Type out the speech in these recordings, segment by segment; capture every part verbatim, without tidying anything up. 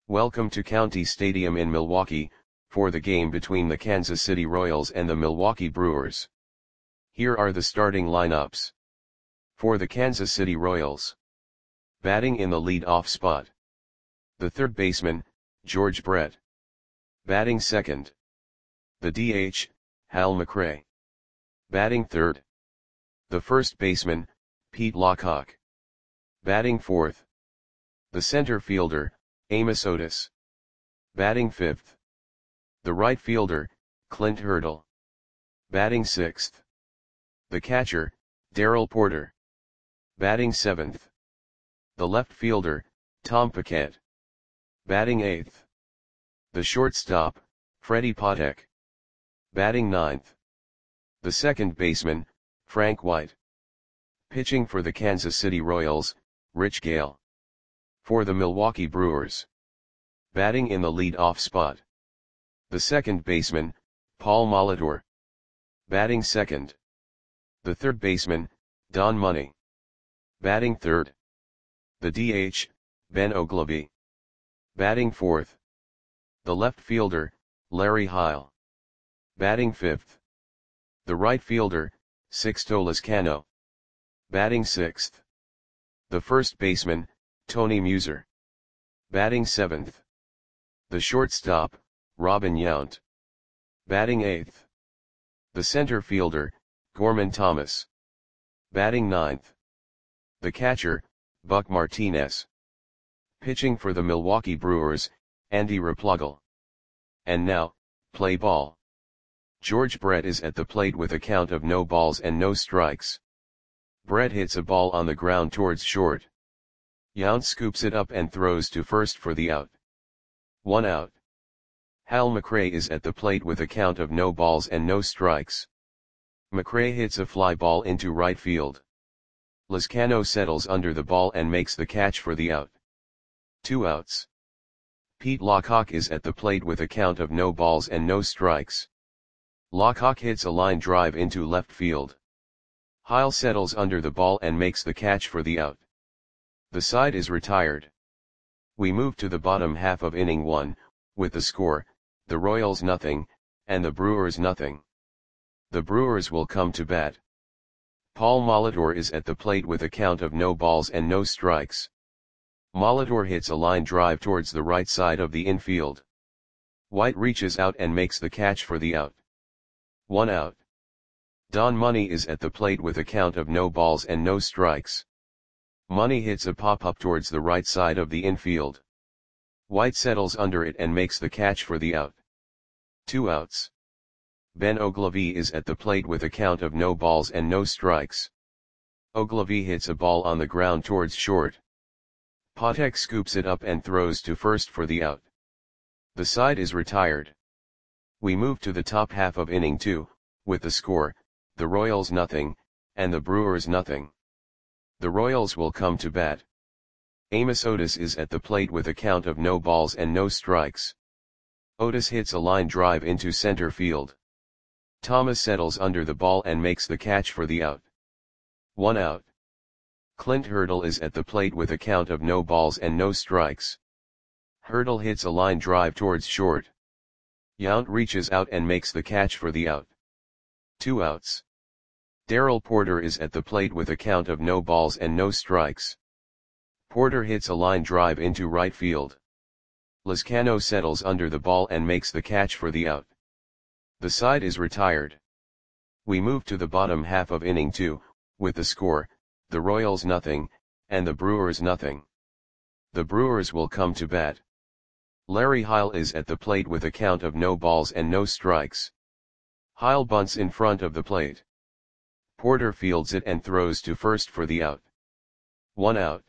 Welcome to County Stadium in Milwaukee, for the game between the Kansas City Royals and the Milwaukee Brewers. Here are the starting lineups. For the Kansas City Royals. Batting in the lead-off spot. The third baseman, George Brett. Batting second. The D H, Hal McRae. Batting third. The first baseman, Pete Lockhart. Batting fourth. The center fielder, Amos Otis. Batting fifth. The right fielder, Clint Hurdle. Batting sixth. The catcher, Darrell Porter. Batting seventh. The left fielder, Tom Paquette. Batting eighth. The shortstop, Freddie Patek. Batting ninth. The second baseman, Frank White. Pitching for the Kansas City Royals, Rich Gale. For the Milwaukee Brewers. Batting in the lead-off spot. The second baseman, Paul Molitor. Batting second. The third baseman, Don Money. Batting third. The D H, Ben Oglivie. Batting fourth. The left fielder, Larry Heil. Batting fifth. The right fielder, Sixto Lezcano. Batting sixth. The first baseman, Tony Muser. Batting seventh. The shortstop, Robin Yount. Batting eighth. The center fielder, Gorman Thomas. Batting ninth. The catcher, Buck Martinez. Pitching for the Milwaukee Brewers, Andy Replogle. And now, play ball. George Brett is at the plate with a count of no balls and no strikes. Brett hits a ball on the ground towards short. Yount scoops it up and throws to first for the out. One out. Hal McRae is at the plate with a count of no balls and no strikes. McRae hits a fly ball into right field. Lezcano settles under the ball and makes the catch for the out. Two outs. Pete Lockhart is at the plate with a count of no balls and no strikes. Lockhart hits a line drive into left field. Heil settles under the ball and makes the catch for the out. The side is retired. We move to the bottom half of inning one, with the score, the Royals nothing, and the Brewers nothing. The Brewers will come to bat. Paul Molitor is at the plate with a count of no balls and no strikes. Molitor hits a line drive towards the right side of the infield. White reaches out and makes the catch for the out. One out. Don Money is at the plate with a count of no balls and no strikes. Money hits a pop-up towards the right side of the infield. White settles under it and makes the catch for the out. Two outs. Ben Oglivie is at the plate with a count of no balls and no strikes. Oglivie hits a ball on the ground towards short. Patek scoops it up and throws to first for the out. The side is retired. We move to the top half of inning two, with the score, the Royals nothing, and the Brewers nothing. The Royals will come to bat. Amos Otis is at the plate with a count of no balls and no strikes. Otis hits a line drive into center field. Thomas settles under the ball and makes the catch for the out. One out. Clint Hurdle is at the plate with a count of no balls and no strikes. Hurdle hits a line drive towards short. Yount reaches out and makes the catch for the out. Two outs. Darrell Porter is at the plate with a count of no balls and no strikes. Porter hits a line drive into right field. Lezcano settles under the ball and makes the catch for the out. The side is retired. We move to the bottom half of inning two, with the score, the Royals nothing, and the Brewers nothing. The Brewers will come to bat. Larry Heil is at the plate with a count of no balls and no strikes. Heil bunts in front of the plate. Porter fields it and throws to first for the out. One out.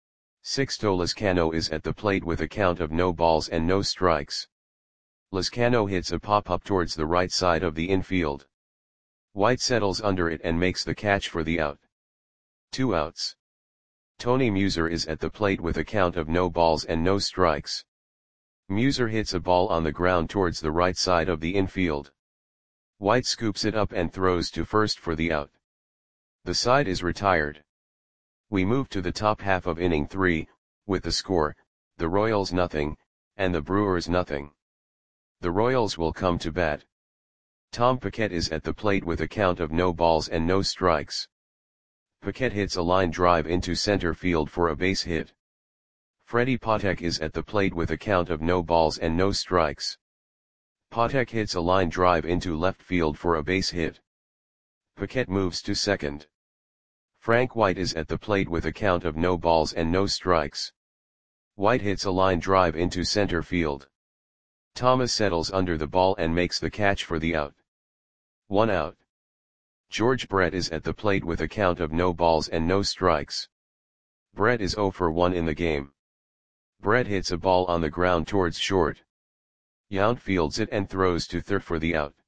Sixto Lezcano is at the plate with a count of no balls and no strikes. Lezcano hits a pop-up towards the right side of the infield. White settles under it and makes the catch for the out. Two outs. Tony Muser is at the plate with a count of no balls and no strikes. Muser hits a ball on the ground towards the right side of the infield. White scoops it up and throws to first for the out. The side is retired. We move to the top half of inning three, with the score, the Royals nothing, and the Brewers nothing. The Royals will come to bat. Tom Paquette is at the plate with a count of no balls and no strikes. Paquette hits a line drive into center field for a base hit. Freddie Patek is at the plate with a count of no balls and no strikes. Patek hits a line drive into left field for a base hit. Paquette moves to second. Frank White is at the plate with a count of no balls and no strikes. White hits a line drive into center field. Thomas settles under the ball and makes the catch for the out. One out. George Brett is at the plate with a count of no balls and no strikes. Brett is zero for one in the game. Brett hits a ball on the ground towards short. Yount fields it and throws to third for the out.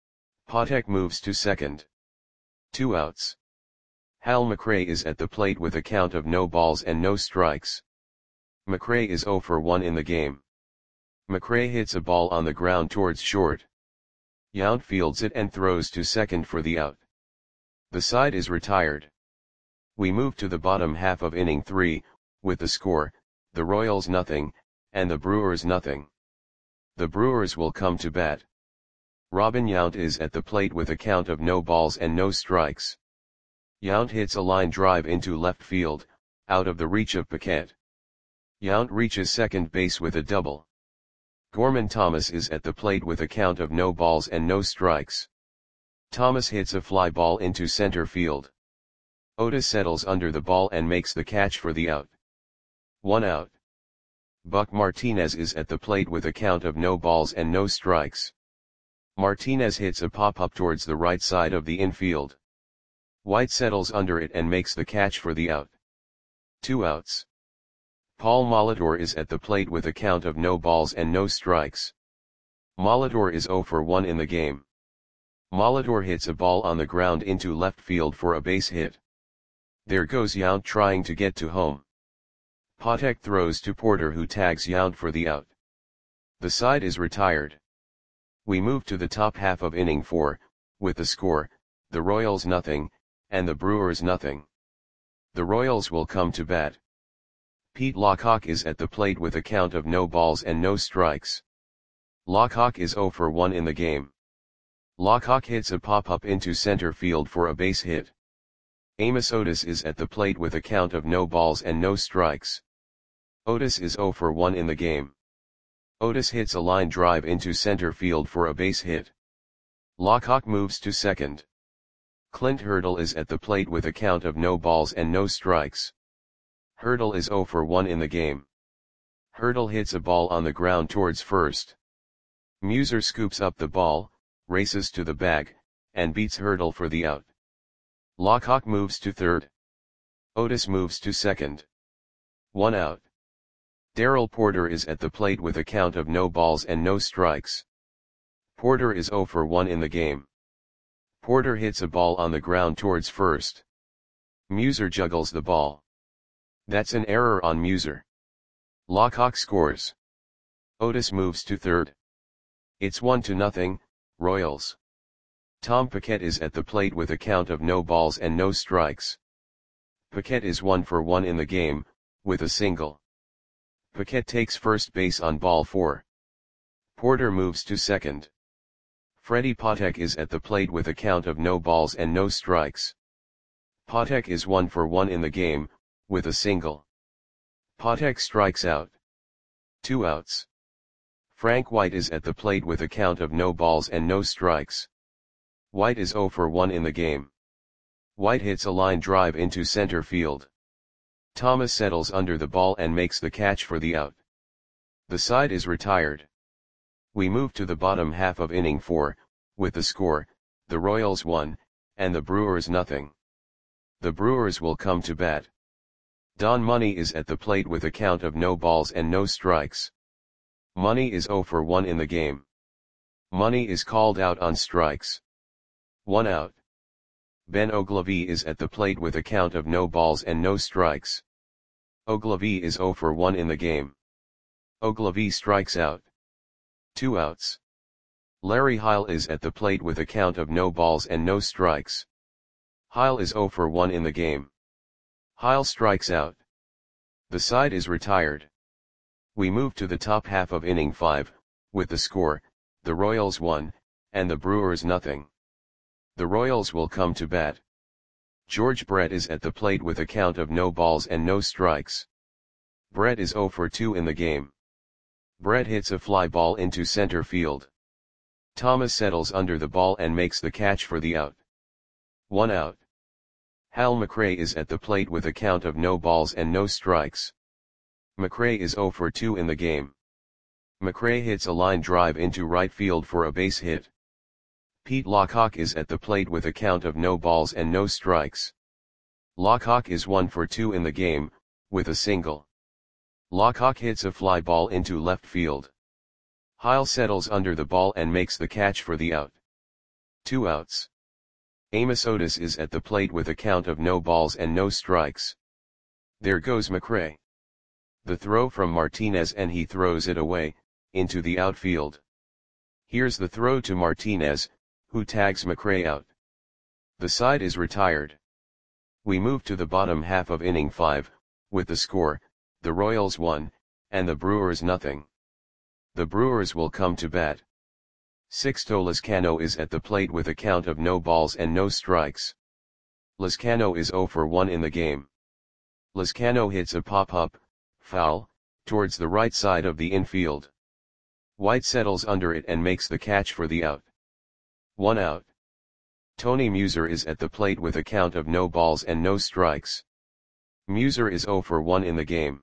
Patek moves to second. Two outs. Hal McRae is at the plate with a count of no balls and no strikes. McRae is zero for one in the game. McRae hits a ball on the ground towards short. Yount fields it and throws to second for the out. The side is retired. We move to the bottom half of inning three, with the score, the Royals nothing, and the Brewers nothing. The Brewers will come to bat. Robin Yount is at the plate with a count of no balls and no strikes. Yount hits a line drive into left field, out of the reach of Paquette. Yount reaches second base with a double. Gorman Thomas is at the plate with a count of no balls and no strikes. Thomas hits a fly ball into center field. Otis settles under the ball and makes the catch for the out. One out. Buck Martinez is at the plate with a count of no balls and no strikes. Martinez hits a pop-up towards the right side of the infield. White settles under it and makes the catch for the out. Two outs. Paul Molitor is at the plate with a count of no balls and no strikes. Molitor is zero for one in the game. Molitor hits a ball on the ground into left field for a base hit. There goes Yount trying to get to home. Patek throws to Porter, who tags Yount for the out. The side is retired. We move to the top half of inning four, with the score, the Royals nothing, and the Brewers nothing. The Royals will come to bat. Pete Lockhawk is at the plate with a count of no balls and no strikes. Lockhawk is zero for one in the game. Lockhawk hits a pop-up into center field for a base hit. Amos Otis is at the plate with a count of no balls and no strikes. Otis is zero for one in the game. Otis hits a line drive into center field for a base hit. Lockhawk moves to second. Clint Hurdle is at the plate with a count of no balls and no strikes. Hurdle is zero for one in the game. Hurdle hits a ball on the ground towards first. Muser scoops up the ball, races to the bag, and beats Hurdle for the out. Lockhawk moves to third. Otis moves to second. One out. Darrell Porter is at the plate with a count of no balls and no strikes. Porter is zero for one in the game. Porter hits a ball on the ground towards first. Muser juggles the ball. That's an error on Muser. Lockhawk scores. Otis moves to third. It's one to nothing, Royals. Tom Paquette is at the plate with a count of no balls and no strikes. Paquette is one for one in the game, with a single. Paquette takes first base on ball four. Porter moves to second. Freddie Patek is at the plate with a count of no balls and no strikes. Patek is one for one in the game, with a single. Patek strikes out. Two outs. Frank White is at the plate with a count of no balls and no strikes. White is zero for one in the game. White hits a line drive into center field. Thomas settles under the ball and makes the catch for the out. The side is retired. We move to the bottom half of inning four, with the score, the Royals one, and the Brewers nothing. The Brewers will come to bat. Don Money is at the plate with a count of no balls and no strikes. Money is zero for one in the game. Money is called out on strikes. One out. Ben Ogilvie is at the plate with a count of no balls and no strikes. Ogilvie is zero for one in the game. Ogilvie strikes out. Two outs. Larry Heil is at the plate with a count of no balls and no strikes. Heil is zero for one in the game. Heil strikes out. The side is retired. We move to the top half of inning five, with the score, the Royals one, and the Brewers nothing. The Royals will come to bat. George Brett is at the plate with a count of no balls and no strikes. Brett is oh for two in the game. Brett hits a fly ball into center field. Thomas settles under the ball and makes the catch for the out. One out. Hal McRae is at the plate with a count of no balls and no strikes. McRae is oh for two in the game. McRae hits a line drive into right field for a base hit. Pete Lockhawk is at the plate with a count of no balls and no strikes. Lockhawk is one for two in the game, with a single. Lockhawk hits a fly ball into left field. Heil settles under the ball and makes the catch for the out. Two outs. Amos Otis is at the plate with a count of no balls and no strikes. There goes McRae. The throw from Martinez and he throws it away, into the outfield. Here's the throw to Martinez, who tags McRae out. The side is retired. We move to the bottom half of inning five, with the score, the Royals one, and the Brewers nothing. The Brewers will come to bat. Sixto Lezcano is at the plate with a count of no balls and no strikes. Lezcano is oh for one in the game. Lezcano hits a pop-up, foul, towards the right side of the infield. White settles under it and makes the catch for the out. One out. Tony Muser is at the plate with a count of no balls and no strikes. Muser is oh for one in the game.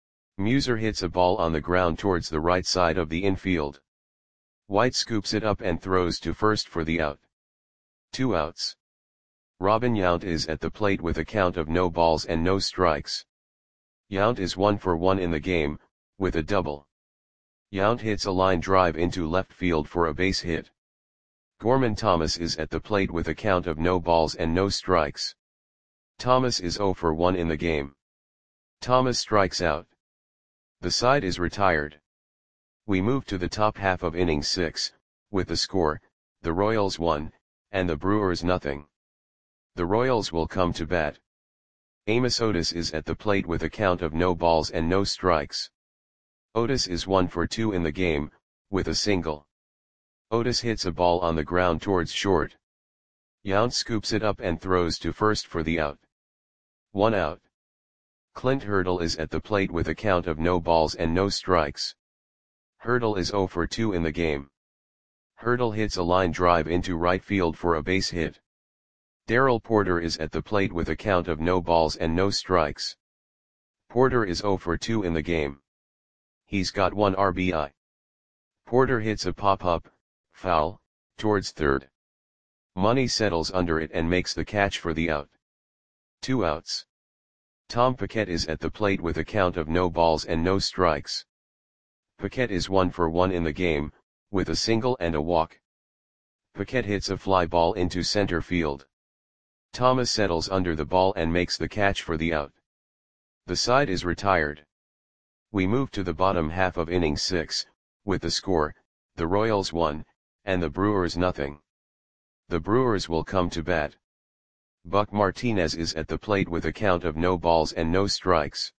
Muser hits a ball on the ground towards the right side of the infield. White scoops it up and throws to first for the out. Two outs. Robin Yount is at the plate with a count of no balls and no strikes. Yount is one for one in the game, with a double. Yount hits a line drive into left field for a base hit. Gorman Thomas is at the plate with a count of no balls and no strikes. Thomas is oh for one in the game. Thomas strikes out. The side is retired. We move to the top half of inning six, with the score, the Royals one, and the Brewers nothing. The Royals will come to bat. Amos Otis is at the plate with a count of no balls and no strikes. Otis is one for two in the game, with a single. Otis hits a ball on the ground towards short. Yount scoops it up and throws to first for the out. One out. Clint Hurdle is at the plate with a count of no balls and no strikes. Hurdle is oh for two in the game. Hurdle hits a line drive into right field for a base hit. Darrell Porter is at the plate with a count of no balls and no strikes. Porter is oh for two in the game. He's got one R B I. Porter hits a pop-up, foul, towards third. Money settles under it and makes the catch for the out. Two outs. Tom Paquette is at the plate with a count of no balls and no strikes. Paquette is one for one in the game, with a single and a walk. Paquette hits a fly ball into center field. Thomas settles under the ball and makes the catch for the out. The side is retired. We move to the bottom half of inning six, with the score, the Royals one, and the Brewers nothing. The Brewers will come to bat. Buck Martinez is at the plate with a count of no balls and no strikes.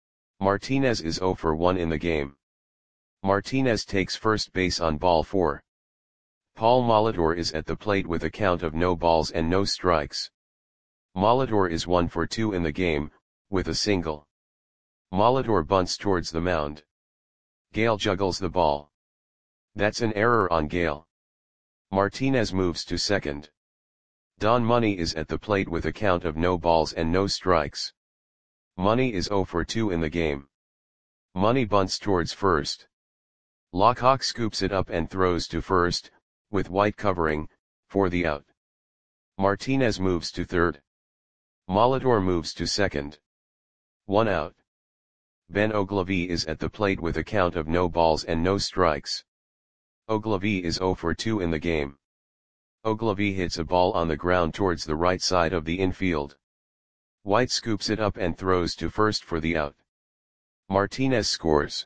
Martinez is oh for one in the game. Martinez takes first base on ball four. Paul Molitor is at the plate with a count of no balls and no strikes. Molitor is one for two in the game, with a single. Molitor bunts towards the mound. Gale juggles the ball. That's an error on Gale. Martinez moves to second. Don Money is at the plate with a count of no balls and no strikes. Money is oh for two in the game. Money bunts towards first. Lockhawk scoops it up and throws to first, with White covering, for the out. Martinez moves to third. Molitor moves to second. One out. Ben Ogilvie is at the plate with a count of no balls and no strikes. Ogilvie is oh for two in the game. Ogilvie hits a ball on the ground towards the right side of the infield. White scoops it up and throws to first for the out. Martinez scores.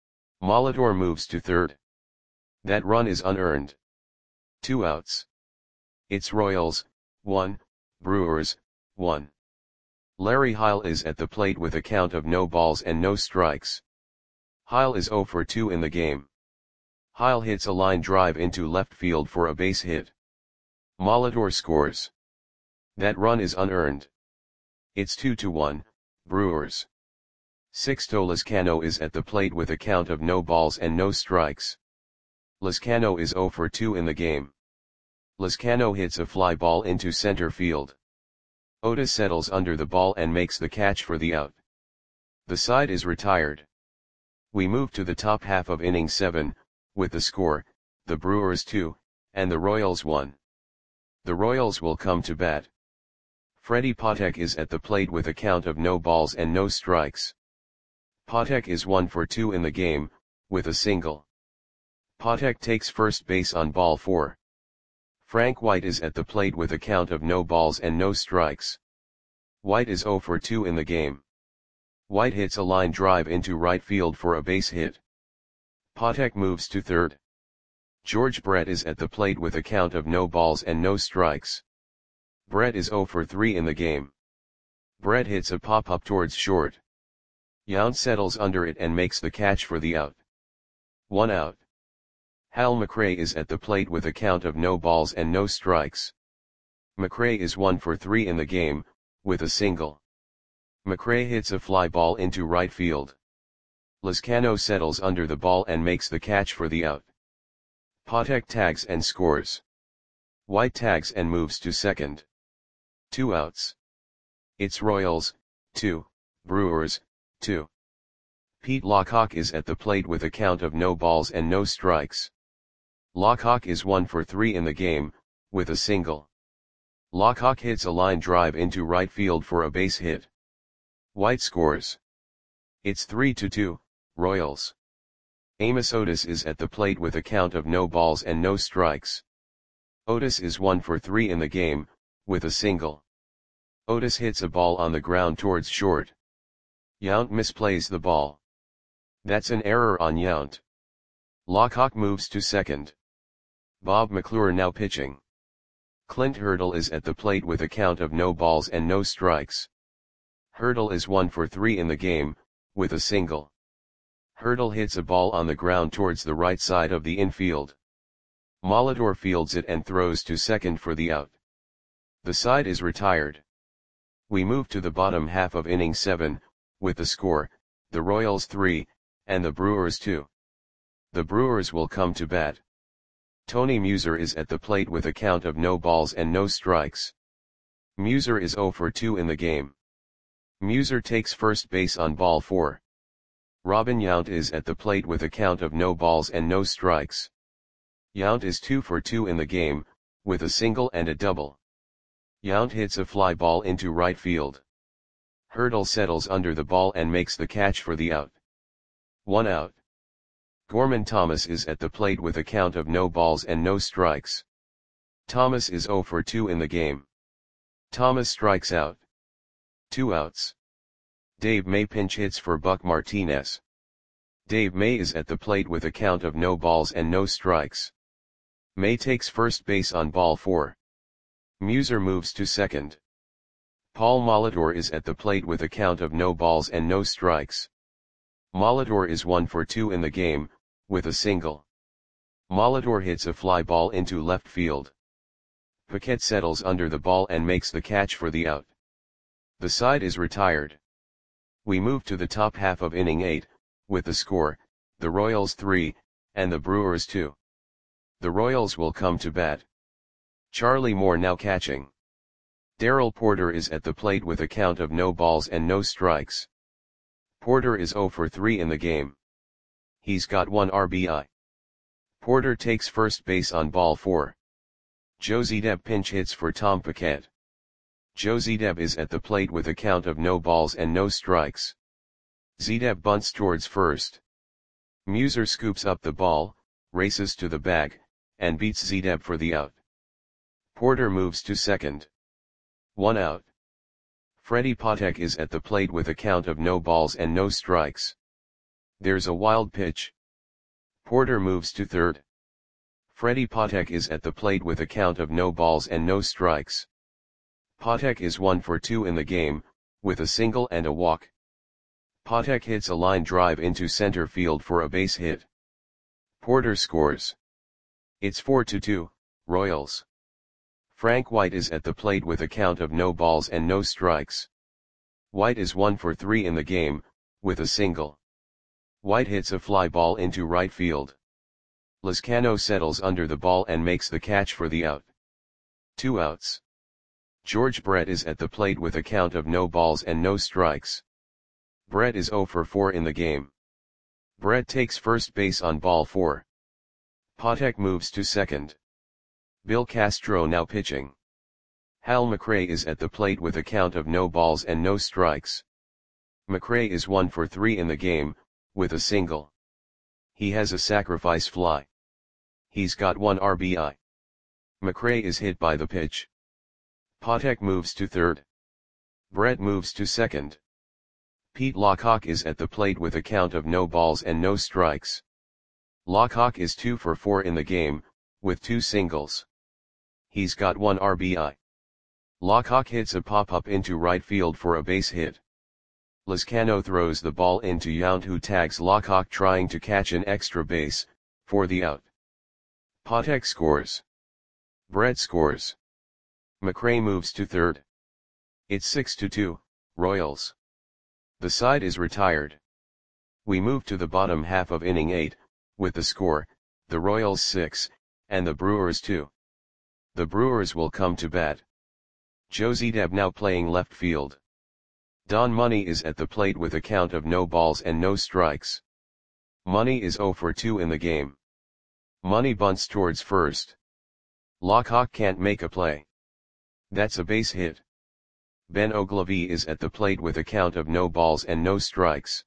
Molitor moves to third. That run is unearned. Two outs. It's Royals, one, Brewers, one. Larry Heil is at the plate with a count of no balls and no strikes. Heil is zero for two in the game. Heil hits a line drive into left field for a base hit. Molitor scores. That run is unearned. It's two to one, Brewers. Sixto Lezcano is at the plate with a count of no balls and no strikes. Lezcano is zero for two in the game. Lezcano hits a fly ball into center field. Otis settles under the ball and makes the catch for the out. The side is retired. We move to the top half of inning seven, with the score, the Brewers two, and the Royals one. The Royals will come to bat. Freddie Patek is at the plate with a count of no balls and no strikes. Patek is one for two in the game, with a single. Patek takes first base on ball four. Frank White is at the plate with a count of no balls and no strikes. White is zero for two in the game. White hits a line drive into right field for a base hit. Patek moves to third. George Brett is at the plate with a count of no balls and no strikes. Brett is zero for three in the game. Brett hits a pop-up towards short. Yount settles under it and makes the catch for the out. One out. Hal McRae is at the plate with a count of no balls and no strikes. McRae is one for three in the game, with a single. McRae hits a fly ball into right field. Lezcano settles under the ball and makes the catch for the out. Patek tags and scores. White tags and moves to second. Two outs. It's Royals, two, Brewers, two. Pete Lockhawk is at the plate with a count of no balls and no strikes. Lockhawk is one for three in the game, with a single. Lockhawk hits a line drive into right field for a base hit. White scores. It's three to two, Royals. Amos Otis is at the plate with a count of no balls and no strikes. Otis is one for three in the game, with a single. Otis hits a ball on the ground towards short. Yount misplays the ball. That's an error on Yount. Lockhawk moves to second. Bob McClure now pitching. Clint Hurdle is at the plate with a count of no balls and no strikes. Hurdle is one for three in the game, with a single. Hurdle hits a ball on the ground towards the right side of the infield. Molitor fields it and throws to second for the out. The side is retired. We move to the bottom half of inning seven, with the score, the Royals three, and the Brewers two. The Brewers will come to bat. Tony Muser is at the plate with a count of no balls and no strikes. Muser is zero for two in the game. Muser takes first base on ball four. Robin Yount is at the plate with a count of no balls and no strikes. Yount is two for two in the game, with a single and a double. Yount hits a fly ball into right field. Hurdle settles under the ball and makes the catch for the out. One out. Gorman Thomas is at the plate with a count of no balls and no strikes. Thomas is zero for two in the game. Thomas strikes out. Two outs. Dave May pinch hits for Buck Martinez. Dave May is at the plate with a count of no balls and no strikes. May takes first base on ball four. Muser moves to second. Paul Molitor is at the plate with a count of no balls and no strikes. Molitor is one for two in the game, with a single. Molitor hits a fly ball into left field. Paquette settles under the ball and makes the catch for the out. The side is retired. We move to the top half of inning eight, with the score, the Royals three, and the Brewers two. The Royals will come to bat. Charlie Moore now catching. Darrell Porter is at the plate with a count of no balls and no strikes. Porter is zero for three in the game. He's got one R B I. Porter takes first base on ball four. Joe Zedeb pinch hits for Tom Paquette. Joe Zedeb is at the plate with a count of no balls and no strikes. Zedeb bunts towards first. Muser scoops up the ball, races to the bag, and beats Zedeb for the out. Porter moves to second. One out. Freddie Patek is at the plate with a count of no balls and no strikes. There's a wild pitch. Porter moves to third. Freddie Patek is at the plate with a count of no balls and no strikes. Patek is one for two in the game, with a single and a walk. Patek hits a line drive into center field for a base hit. Porter scores. It's four to two, Royals. Frank White is at the plate with a count of no balls and no strikes. White is one for three in the game, with a single. White hits a fly ball into right field. Lezcano settles under the ball and makes the catch for the out. Two outs. George Brett is at the plate with a count of no balls and no strikes. Brett is zero for four in the game. Brett takes first base on ball four. Patek moves to second. Bill Castro now pitching. Hal McRae is at the plate with a count of no balls and no strikes. McRae is one for three in the game, with a single. He has a sacrifice fly. He's got one R B I. McRae is hit by the pitch. Patek moves to third. Brett moves to second. Pete Lockhawk is at the plate with a count of no balls and no strikes. Lockhawk is two for four in the game, with two singles. He's got one R B I. Lockhawk hits a pop-up into right field for a base hit. Lezcano throws the ball into Yount, who tags Lockhawk trying to catch an extra base, for the out. Patek scores. Brett scores. McRae moves to third. It's six to two, Royals. The side is retired. We move to the bottom half of inning eight, with the score, the Royals six, and the Brewers two. The Brewers will come to bat. Joe Zedeb now playing left field. Don Money is at the plate with a count of no balls and no strikes. Money is zero for two in the game. Money bunts towards first. Lockhawk can't make a play. That's a base hit. Ben Ogilvie is at the plate with a count of no balls and no strikes.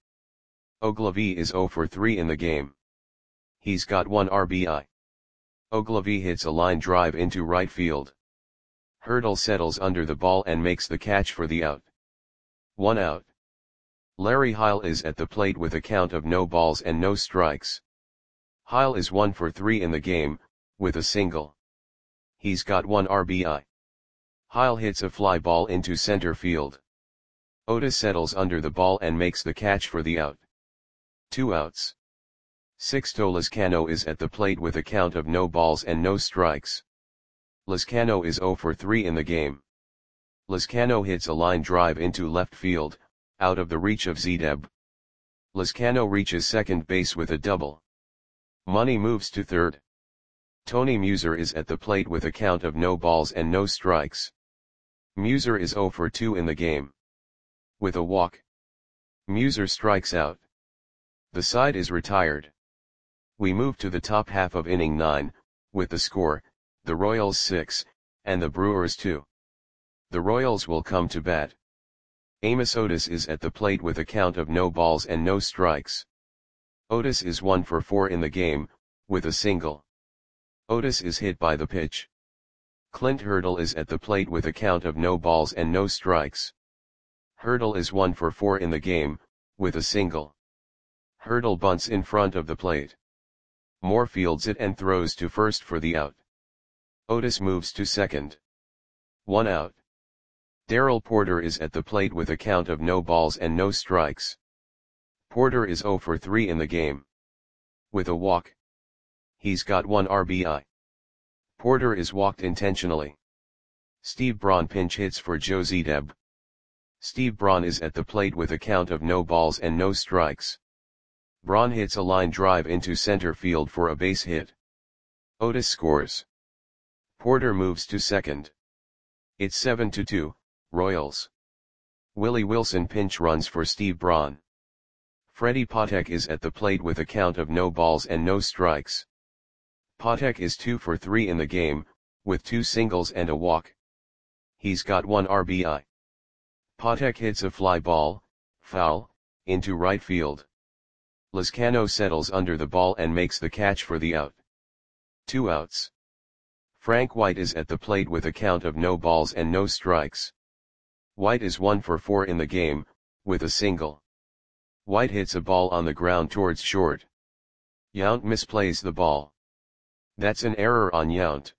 Ogilvie is zero for three in the game. He's got one R B I. Ogilvie hits a line drive into right field. Hurdle settles under the ball and makes the catch for the out. One out. Larry Heil is at the plate with a count of no balls and no strikes. Heil is one for three in the game, with a single. He's got one R B I. Heil hits a fly ball into center field. Otis settles under the ball and makes the catch for the out. Two outs. Sixto Lezcano is at the plate with a count of no balls and no strikes. Lezcano is zero for three in the game. Lezcano hits a line drive into left field, out of the reach of Zedeb. Lezcano reaches second base with a double. Money moves to third. Tony Muser is at the plate with a count of no balls and no strikes. Muser is zero for two in the game. With a walk. Muser strikes out. The side is retired. We move to the top half of inning nine, with the score, the Royals six, and the Brewers two. The Royals will come to bat. Amos Otis is at the plate with a count of no balls and no strikes. Otis is one for four in the game, with a single. Otis is hit by the pitch. Clint Hurdle is at the plate with a count of no balls and no strikes. Hurdle is one for four in the game, with a single. Hurdle bunts in front of the plate. Moore fields it and throws to first for the out. Otis moves to second. One out. Darrell Porter is at the plate with a count of no balls and no strikes. Porter is zero for three in the game. With a walk. He's got one R B I. Porter is walked intentionally. Steve Braun pinch hits for Joe Zedeb. Steve Braun is at the plate with a count of no balls and no strikes. Braun hits a line drive into center field for a base hit. Otis scores. Porter moves to second. It's seven to two, Royals. Willie Wilson pinch runs for Steve Braun. Freddie Patek is at the plate with a count of no balls and no strikes. Patek is two for three in the game, with two singles and a walk. He's got one R B I. Patek hits a fly ball, foul, into right field. Lezcano settles under the ball and makes the catch for the out. Two outs. Frank White is at the plate with a count of no balls and no strikes. White is one for four in the game, with a single. White hits a ball on the ground towards short. Yount misplays the ball. That's an error on Yount.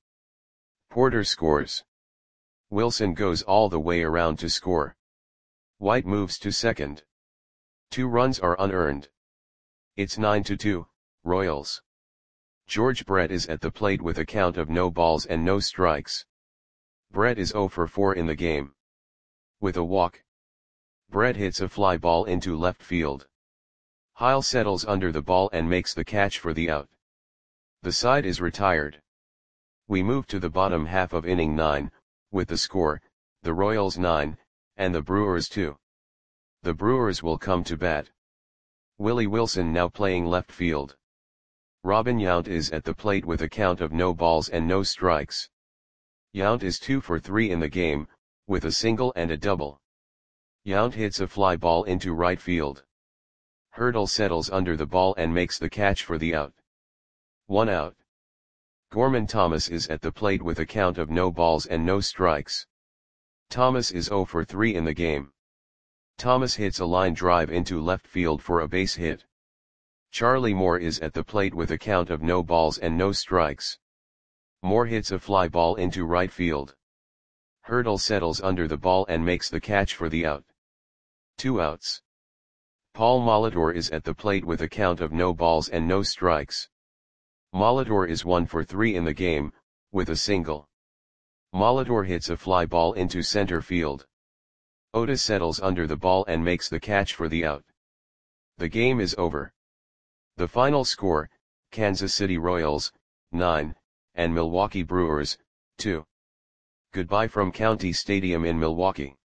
Porter scores. Wilson goes all the way around to score. White moves to second. Two runs are unearned. It's nine to two, Royals. George Brett is at the plate with a count of no balls and no strikes. Brett is zero for four in the game. With a walk, Brett hits a fly ball into left field. Heil settles under the ball and makes the catch for the out. The side is retired. We move to the bottom half of inning nine, with the score, the Royals nine, and the Brewers two. The Brewers will come to bat. Willie Wilson now playing left field. Robin Yount is at the plate with a count of no balls and no strikes. Yount is two for three in the game, with a single and a double. Yount hits a fly ball into right field. Hurdle settles under the ball and makes the catch for the out. One out. Gorman Thomas is at the plate with a count of no balls and no strikes. Thomas is zero for three in the game. Thomas hits a line drive into left field for a base hit. Charlie Moore is at the plate with a count of no balls and no strikes. Moore hits a fly ball into right field. Hurdle settles under the ball and makes the catch for the out. Two outs. Paul Molitor is at the plate with a count of no balls and no strikes. Molitor is one for three in the game, with a single. Molitor hits a fly ball into center field. Otis settles under the ball and makes the catch for the out. The game is over. The final score, Kansas City Royals, nine, and Milwaukee Brewers, two. Goodbye from County Stadium in Milwaukee.